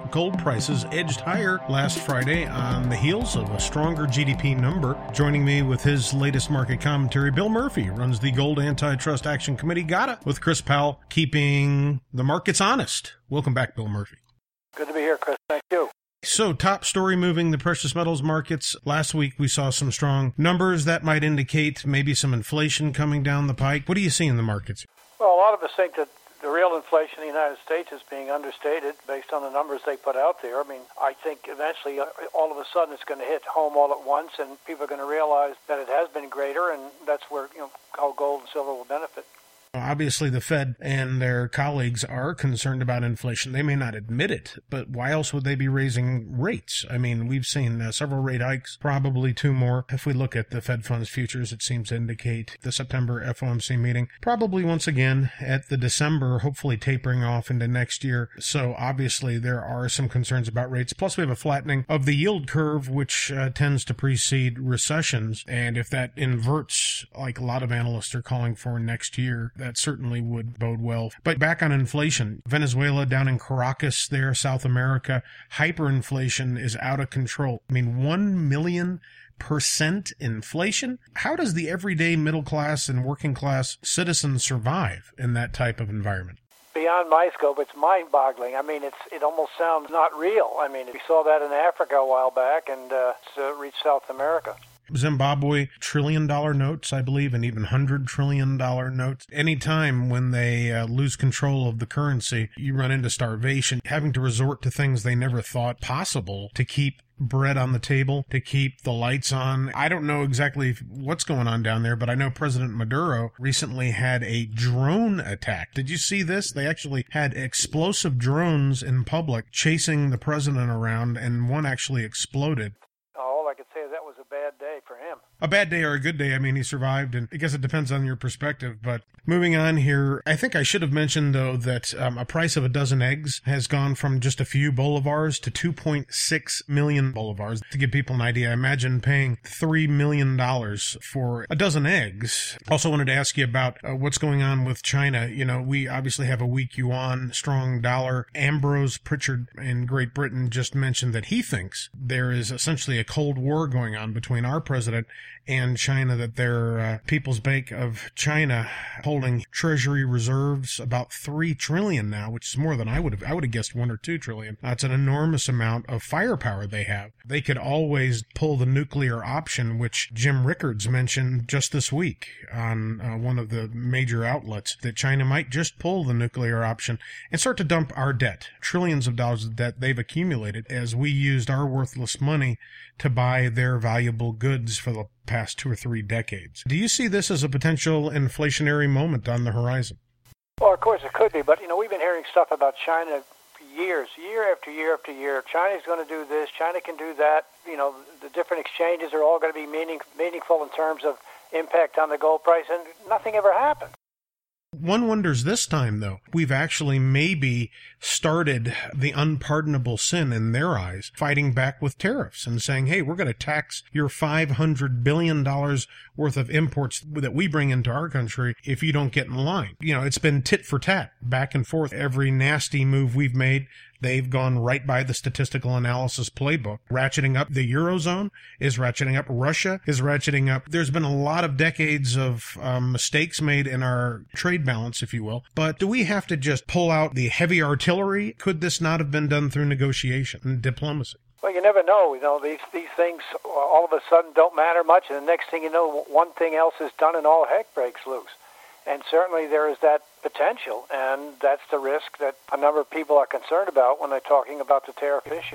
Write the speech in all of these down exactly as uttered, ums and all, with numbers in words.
Gold prices edged higher last Friday on the heels of a stronger G D P number. Joining me with his latest market commentary, Bill Murphy runs the Gold Antitrust Action Committee. Got it with Chris Powell, keeping the markets honest. Welcome back, Bill Murphy. Good to be here, Chris. Thank you. So, top story moving the precious metals markets. Last week, we saw some strong numbers that might indicate maybe some inflation coming down the pike. What do you see in the markets? Well, a lot of us think that the real inflation in the United States is being understated based on the numbers they put out there. I mean, I think eventually, all of a sudden, it's going to hit home all at once, and people are going to realize that it has been greater, and that's where, you know, how gold and silver will benefit. Obviously, the Fed and their colleagues are concerned about inflation. They may not admit it, but why else would they be raising rates? I mean, we've seen uh, several rate hikes, probably two more. If we look at the Fed funds futures, it seems to indicate the September F O M C meeting, probably once again at the December, hopefully tapering off into next year. So obviously, there are some concerns about rates. Plus, we have a flattening of the yield curve, which uh, tends to precede recessions. And if that inverts, like a lot of analysts are calling for next year, that certainly would bode well. But back on inflation, Venezuela down in Caracas there, South America, hyperinflation is out of control. I mean, one million percent inflation? How does the everyday middle class and working class citizen survive in that type of environment? Beyond my scope, it's mind-boggling. I mean, it's it almost sounds not real. I mean, we saw that in Africa a while back, and uh, it's uh, reached South America. Zimbabwe, trillion dollar notes, I believe, and even hundred trillion dollar notes. Anytime when they uh, lose control of the currency, you run into starvation, having to resort to things they never thought possible to keep bread on the table, to keep the lights on. I don't know exactly what's going on down there, but I know President Maduro recently had a drone attack. Did you see this? They actually had explosive drones in public chasing the president around, and one actually exploded. All I could say is that was a bad day for him. A bad day or a good day. I mean, he survived, and I guess it depends on your perspective. But moving on here, I think I should have mentioned, though, that um, a price of a dozen eggs has gone from just a few bolivars to two point six million bolivars. To give people an idea, imagine paying three million dollars for a dozen eggs. Also wanted to ask you about uh, what's going on with China. You know, we obviously have a weak yuan, strong dollar. Ambrose Pritchard in Great Britain just mentioned that he thinks there is essentially a Cold War going on between our president and China, that their uh, People's Bank of China holding treasury reserves about three trillion now, which is more than I would have. I would have guessed one or two trillion. That's an enormous amount of firepower they have. They could always pull the nuclear option, which Jim Rickards mentioned just this week on uh, one of the major outlets, that China might just pull the nuclear option and start to dump our debt. Trillions of dollars of debt they've accumulated as we used our worthless money to buy their valuable goods for the past two or three decades. Do you see this as a potential inflationary moment on the horizon? Well, of course it could be, but, you know, we've been hearing stuff about China for years, year after year after year. China's going to do this, China can do that. You know, the different exchanges are all going to be meaning, meaningful in terms of impact on the gold price, and nothing ever happened. One wonders this time, though, we've actually maybe started the unpardonable sin in their eyes, fighting back with tariffs and saying, hey, we're going to tax your five hundred billion dollars worth of imports that we bring into our country if you don't get in line. You know, it's been tit for tat, back and forth. Every nasty move we've made, they've gone right by the statistical analysis playbook. Ratcheting up the Eurozone is ratcheting up. Russia is ratcheting up. There's been a lot of decades of um, mistakes made in our trade balance, if you will. But do we have to just pull out the heavy artillery? Could this not have been done through negotiation and diplomacy? Well, you never know. You know, these these things all of a sudden don't matter much, and the next thing you know, one thing else is done and all heck breaks loose. And certainly there is that potential, and that's the risk that a number of people are concerned about when they're talking about the tariff issue.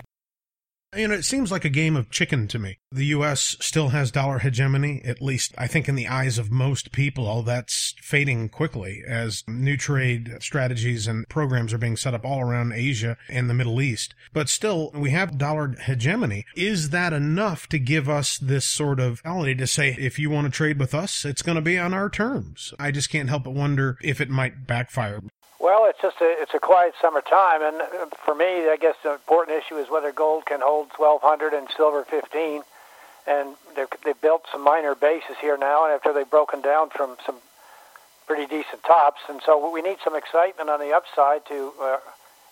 You know, it seems like a game of chicken to me. The U S still has dollar hegemony, at least I think in the eyes of most people. All that's fading quickly as new trade strategies and programs are being set up all around Asia and the Middle East. But still, we have dollar hegemony. Is that enough to give us this sort of ability to say, if you want to trade with us, it's going to be on our terms? I just can't help but wonder if it might backfire. Well, it's just a, it's a quiet summertime, and for me, I guess the important issue is whether gold can hold twelve hundred and silver fifteen. And they've, they've built some minor bases here now, and after they've broken down from some pretty decent tops, and so we need some excitement on the upside to uh,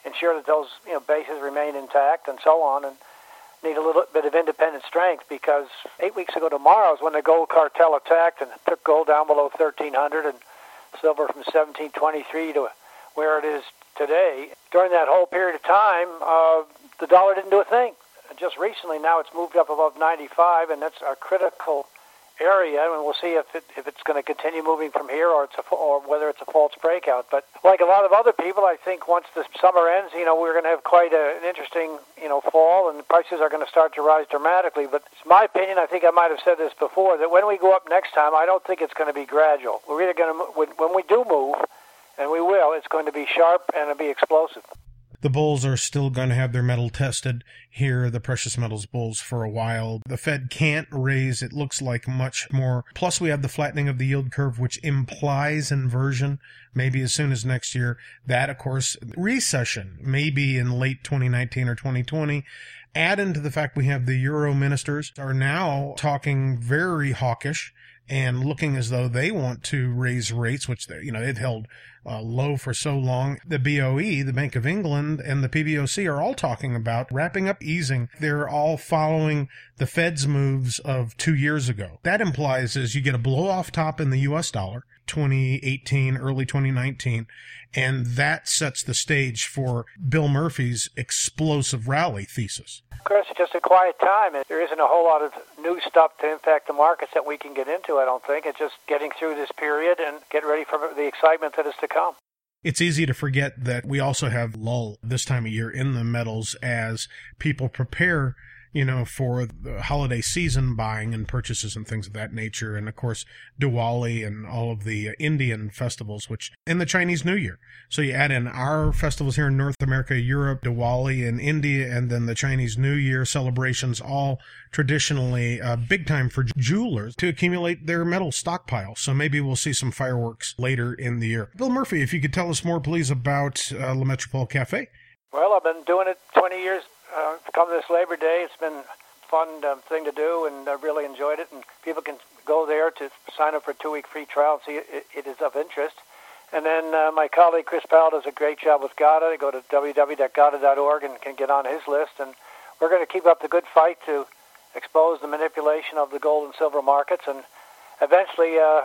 ensure that those you know bases remain intact and so on, and need a little bit of independent strength, because eight weeks ago tomorrow is when the gold cartel attacked and took gold down below thirteen hundred and silver from seventeen twenty-three to where it is today. During that whole period of time, uh, the dollar didn't do a thing. Just recently, now it's moved up above ninety-five, and that's a critical area, and we'll see if it, if it's going to continue moving from here, or it's a, or whether it's a false breakout. But like a lot of other people, I think once the summer ends, you know, we're going to have quite a, an interesting, you know, fall, and the prices are going to start to rise dramatically. But it's my opinion, I think I might have said this before, that when we go up next time, I don't think it's going to be gradual. We're either going to, when, when we do move, and we will, it's going to be sharp and it'll be explosive. The bulls are still going to have their metal tested here, the precious metals bulls, for a while. The Fed can't raise, it looks like, much more. Plus, we have the flattening of the yield curve, which implies inversion, maybe as soon as next year. That, of course, recession, maybe in late twenty nineteen or twenty twenty. Add into the fact we have the Euro ministers are now talking very hawkish and looking as though they want to raise rates, which they, you know, they've held uh, low for so long. The B O E, the Bank of England, and the P B O C are all talking about wrapping up easing. They're all following the Fed's moves of two years ago. That implies is you get a blow-off top in the U S dollar, twenty eighteen, early twenty nineteen, and that sets the stage for Bill Murphy's explosive rally thesis. Of course, it's just a quiet time. There isn't a whole lot of new stuff to impact the markets that we can get into, I don't think. It's just getting through this period and get ready for the excitement that is to come. It's easy to forget that we also have lull this time of year in the metals as people prepare, you know, for the holiday season buying and purchases and things of that nature. And, of course, Diwali and all of the Indian festivals, which in the Chinese New Year. So you add in our festivals here in North America, Europe, Diwali in India, and then the Chinese New Year celebrations, all traditionally uh, big time for jewelers to accumulate their metal stockpile. So maybe we'll see some fireworks later in the year. Bill Murphy, if you could tell us more, please, about uh, Le Metropole Cafe. Well, I've been doing it twenty years. Uh, come this Labor Day, it's been a fun um, thing to do, and I really enjoyed it. And people can go there to sign up for a two-week free trial and see it, it is of interest. And then uh, my colleague Chris Powell does a great job with G A D A. Go to w w w dot G A D A dot org and can get on his list. And we're going to keep up the good fight to expose the manipulation of the gold and silver markets. And eventually, uh,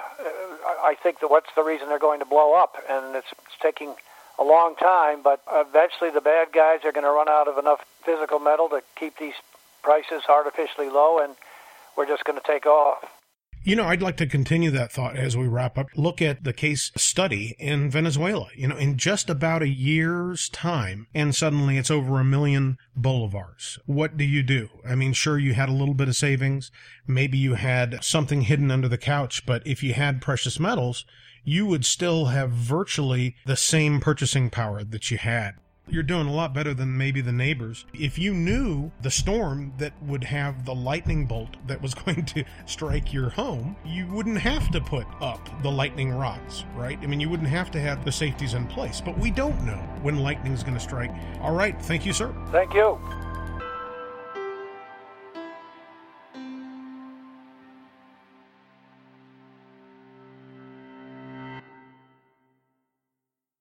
I think that what's the reason they're going to blow up, and it's, it's taking a long time, but eventually the bad guys are going to run out of enough physical metal to keep these prices artificially low, and we're just going to take off. You know, I'd like to continue that thought as we wrap up. Look at the case study in Venezuela. You know, in just about a year's time, and suddenly it's over a million bolivars. What do you do? I mean, sure, you had a little bit of savings. Maybe you had something hidden under the couch, but if you had precious metals, you would still have virtually the same purchasing power that you had. You're doing a lot better than maybe the neighbors. If you knew the storm that would have the lightning bolt that was going to strike your home, you wouldn't have to put up the lightning rods, right? I mean, you wouldn't have to have the safeties in place. But we don't know when lightning is going to strike. All right. Thank you, sir. Thank you.